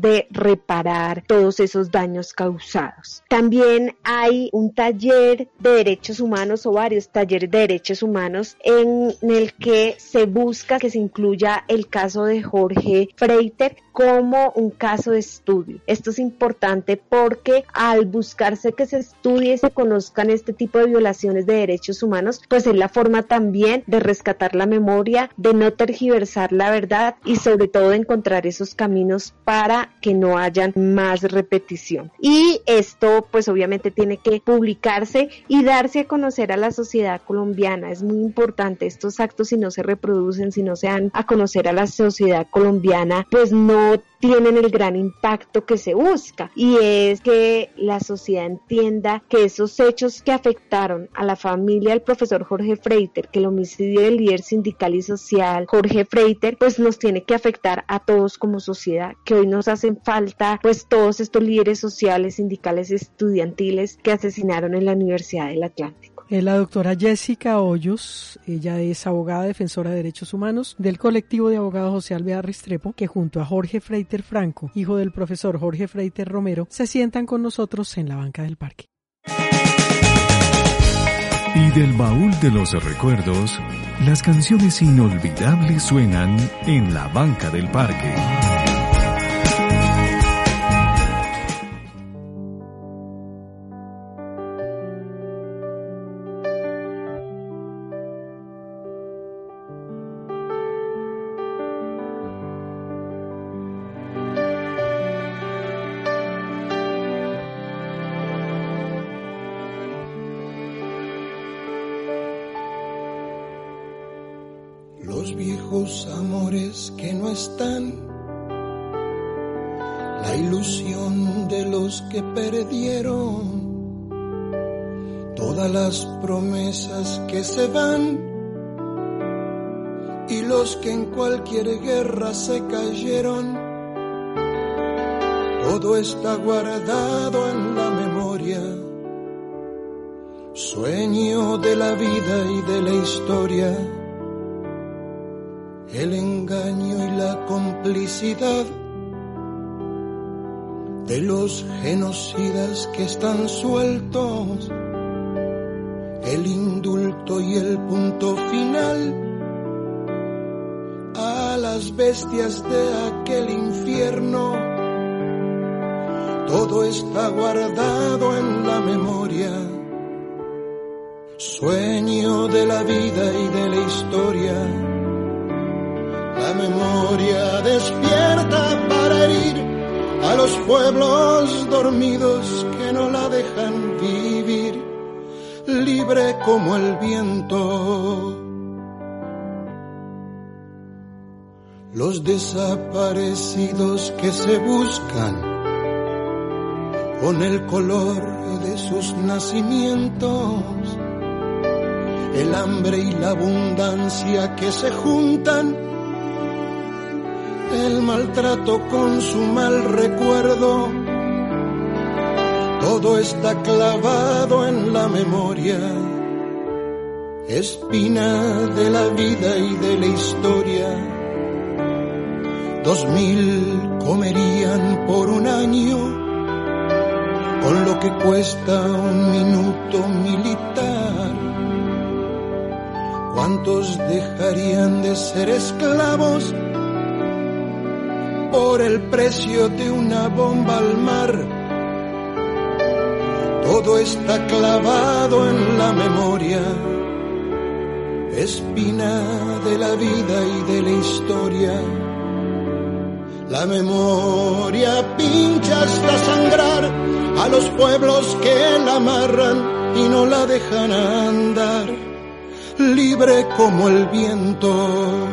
de reparar todos esos daños causados. También hay un taller de derechos humanos o varios talleres de derechos humanos en el que se busca que se incluya el caso de Jorge Freiter como un caso de estudio. Esto es importante porque al buscarse que se estudie y se conozcan este tipo de violaciones de derechos humanos, pues es la forma también de rescatar la memoria, de no tergiversar la verdad y sobre todo de encontrar esos caminos para que no hayan más repetición. Y esto pues obviamente tiene que publicarse y darse a conocer a la sociedad colombiana. Es muy importante estos actos, si no se reproducen, si no se dan a conocer a la sociedad colombiana, pues no tienen el gran impacto que se busca, y es que la sociedad entienda que esos hechos que afectaron a la familia del profesor Jorge Freiter, que el homicidio del líder sindical y social Jorge Freiter, pues nos tiene que afectar a todos como sociedad, que hoy nos hacen falta pues todos estos líderes sociales, sindicales, estudiantiles que asesinaron en la Universidad del Atlántico. La doctora Jessica Hoyos, ella es abogada defensora de derechos humanos del colectivo de abogados José Alvear Restrepo, que junto a Jorge Freiter Franco, hijo del profesor Jorge Freiter Romero, se sientan con nosotros en la banca del parque. Y del baúl de los recuerdos, las canciones inolvidables suenan en la banca del parque. Los viejos amores que no están, la ilusión de los que perdieron, todas las promesas que se van y los que en cualquier guerra se cayeron, todo está guardado en la memoria, sueño de la vida y de la historia. El engaño y la complicidad de los genocidas que están sueltos, el indulto y el punto final a las bestias de aquel infierno, todo está guardado en la memoria, sueño de la vida y de la historia. La memoria despierta para herir a los pueblos dormidos que no la dejan vivir, libre como el viento. Los desaparecidos que se buscan con el color de sus nacimientos, el hambre y la abundancia que se juntan, el maltrato con su mal recuerdo, todo está clavado en la memoria, espina de la vida y de la historia. Dos mil comerían por un año con lo que cuesta un minuto militar. ¿Cuántos dejarían de ser esclavos por el precio de una bomba al mar? Todo está clavado en la memoria, espina de la vida y de la historia. La memoria pincha hasta sangrar a los pueblos que la amarran y no la dejan andar, libre como el viento.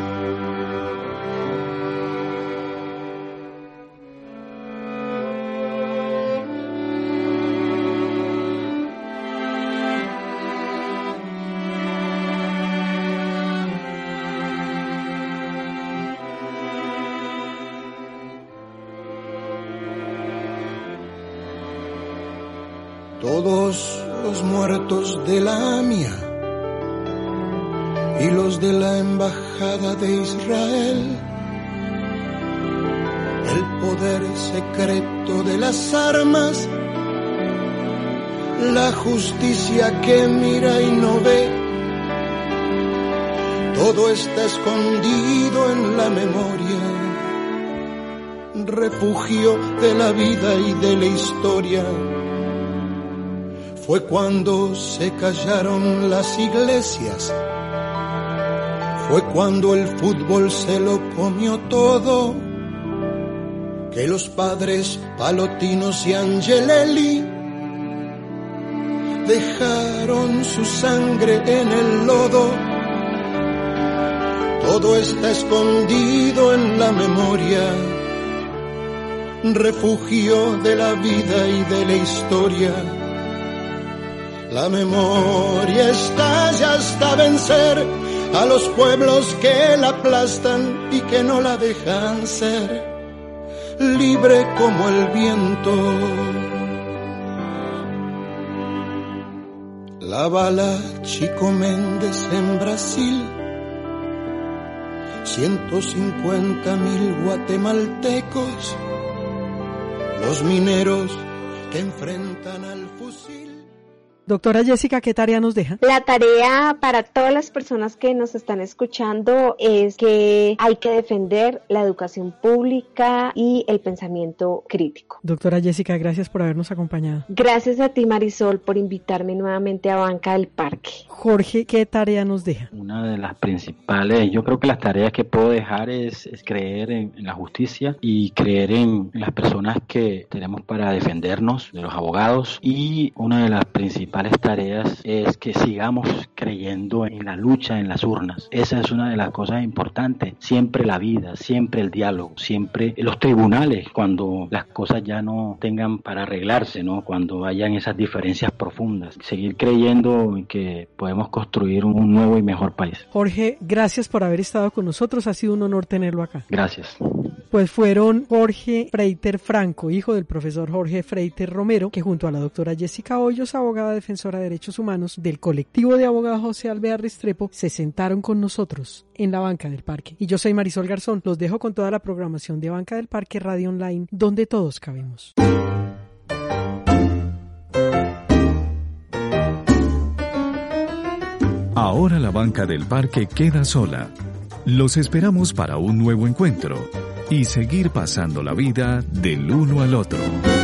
Todos los muertos de la AMIA y los de la Embajada de Israel, el poder secreto de las armas, la justicia que mira y no ve, todo está escondido en la memoria, refugio de la vida y de la historia. Fue cuando se callaron las iglesias, fue cuando el fútbol se lo comió todo, que los padres Palotinos y Angelelli dejaron su sangre en el lodo. Todo está escondido en la memoria, refugio de la vida y de la historia. La memoria estalla hasta vencer a los pueblos que la aplastan y que no la dejan ser libre como el viento. La bala Chico Méndez en Brasil, ciento cincuenta mil guatemaltecos, los mineros que enfrentan al fusil. Doctora Jessica, ¿qué tarea nos deja? La tarea para todas las personas que nos están escuchando es que hay que defender la educación pública y el pensamiento crítico. Doctora Jessica, gracias por habernos acompañado. Gracias a ti, Marisol, por invitarme nuevamente a Banca del Parque. Jorge, ¿qué tarea nos deja? Una de las principales, yo creo que las tareas que puedo dejar es, es creer en, en la justicia y creer en, en las personas que tenemos para defendernos de los abogados, y una de las principales tareas es que sigamos creyendo en la lucha en las urnas. Esa es una de las cosas importantes. Siempre la vida, siempre el diálogo, siempre los tribunales cuando las cosas ya no tengan para arreglarse, ¿no? Cuando hayan esas diferencias profundas. Seguir creyendo en que podemos construir un nuevo y mejor país. Jorge, gracias por haber estado con nosotros. Ha sido un honor tenerlo acá. Gracias. Pues fueron Jorge Freiter Franco, hijo del profesor Jorge Freiter Romero, que junto a la doctora Jessica Hoyos, abogada defensora de derechos humanos del colectivo de abogados José Alvear Restrepo, se sentaron con nosotros en la Banca del Parque. Y yo soy Marisol Garzón. Los dejo con toda la programación de Banca del Parque Radio Online, donde todos cabemos. Ahora la Banca del Parque queda sola. Los esperamos para un nuevo encuentro y seguir pasando la vida del uno al otro.